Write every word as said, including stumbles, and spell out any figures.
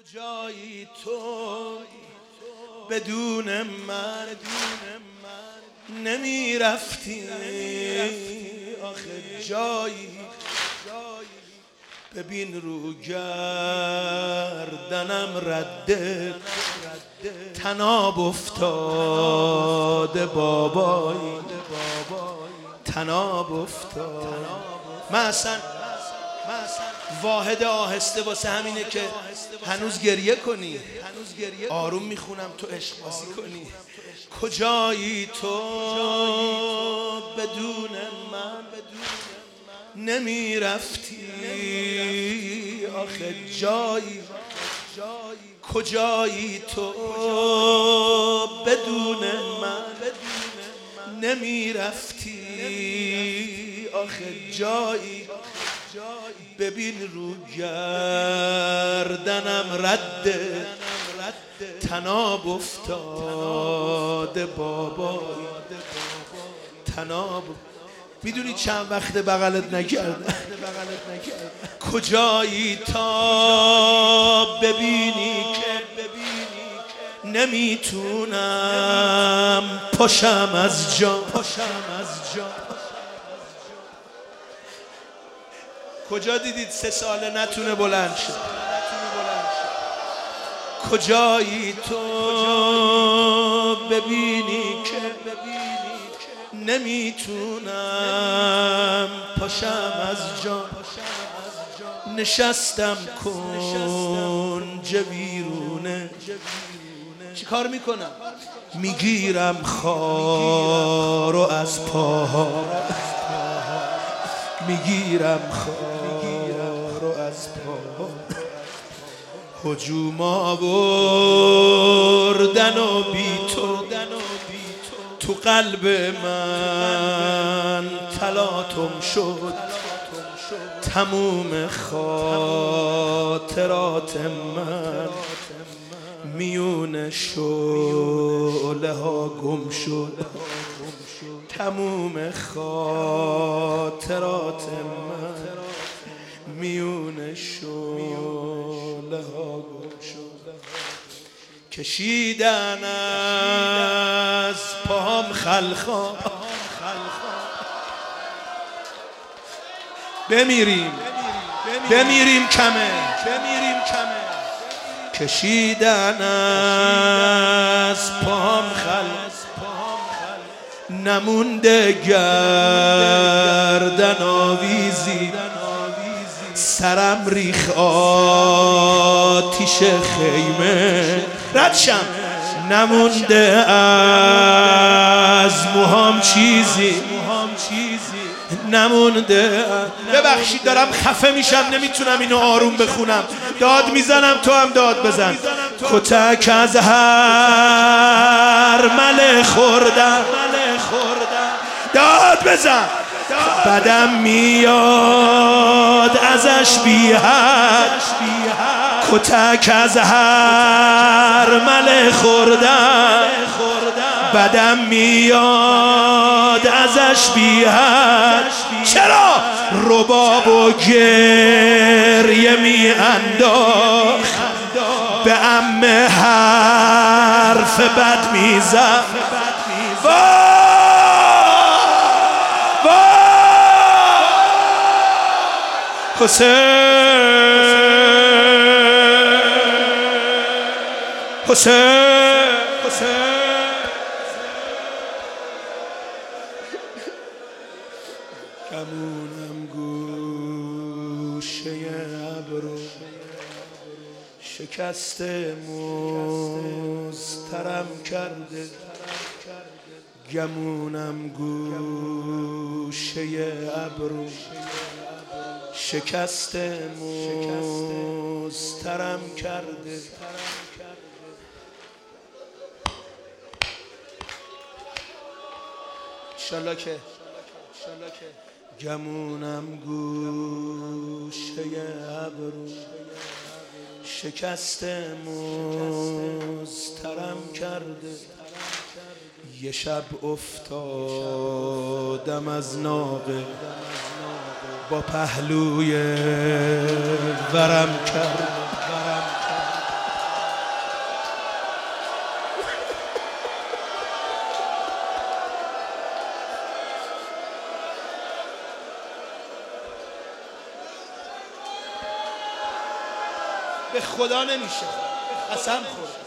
کجایی تو بدون من نمی رفتی آخه جایی ببین رو گردنم رده تناب افتاده بابایی تناب افتاد. من اصلا واحد آهسته واسه همینه که هنوز گریه کنی، آروم میخونم تو عشق بازی کنی. کجایی تو بدون من نمی رفتی آخه جایی کجایی تو بدون من نمی رفتی آخه جایی ببین رو گردنم رده تناب افتاده بابا تناب. میدونی چند وقت بغلت نکردم کجایی تا ببینی که نمیتونم پاشم از جا. کجا دیدید سه ساله نتونه بلند شد؟ کجایی تو ببینی که نمیتونم پاشم از جا. نشستم کنج ویرونه چی کار میکنم؟ میگیرم خارو از پاها میگیرم خارو از پاها. هجوم آوردن و بی تو تو قلب من تلاطم شد. تموم خاطرات من میون شعله ها گم شد. تموم خاطرات من میون شعله ها گم شد. کشیدن از پاهم خلخا بمیریم بمیریم کمه کشیدن از پاهم خلخا نمونده گردن آویزی. سرم ریخ آتیش خیمه ردشم نمونده از موهام چیزی نمونده. ببخشید دارم خفه میشم نمیتونم اینو آروم بخونم. داد میزنم تو هم داد بزن. کتک از هر مله خوردم داد بزن. بدم میاد ازش بی حد کتک از هر مله خوردم. بدم میاد ازش بی حد. چرا رباب و گریه می انداخت به عمه حرف بد میزد. حسین حسین گمونم گوشه ابرو شکست مضطرم کرده. گمونم گوشه ابرو شکست مضطرم کرده. انشالله که گمونم گوشه ابرو شکست مضطرم کرده. یه شب افتادم از ناقه با پهلوی ورم کرد. به خدا نمیشه. قسم خورد.